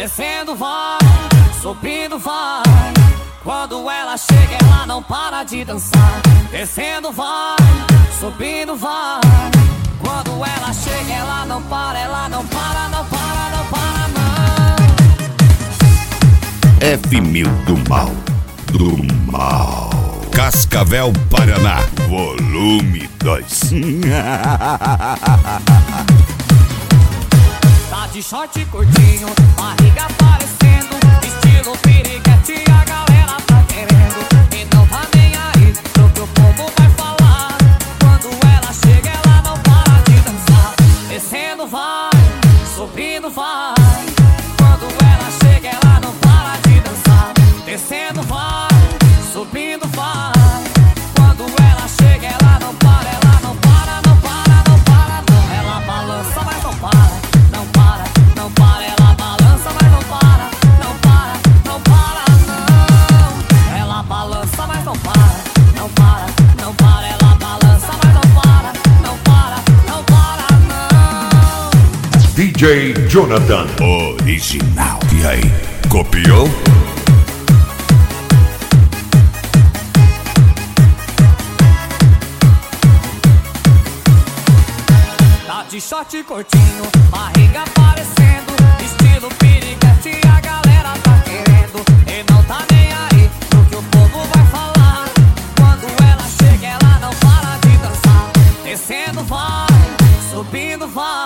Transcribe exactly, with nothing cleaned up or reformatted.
descendo vai, subindo vai. Quando ela chega ela não para de dançar. Descendo vai, subindo vai. Quando ela chega ela não para, ela não para, não para, não para não. F mil do mal, do mal. Cascavel, Paraná, volume dois. Tá de short curtinho, barriga aparecendo, estilo piriguete, a galera tá querendo. E não tá nem aí pro que o povo vai falar. Quando ela chega ela não para de dançar. Descendo vai, subindo vai. Quando ela chega ela não para de dançar. Descendo vai, subindo vai. Quando ela chega ela não para, ela não para, não para, não para não. Ela balança mas não para, não para, não para. Ela balança mas não para, não para, não para não. Ela balança mas não para, não para, não para. Ela balança mas não para, não para, não para não. D J Jonathan, original. E aí, copiou? De short curtinho, barriga aparecendo, estilo piriguete, a galera tá querendo. E não tá nem aí pro que o povo vai falar. Quando ela chega ela não para de dançar. Descendo vai, subindo vai.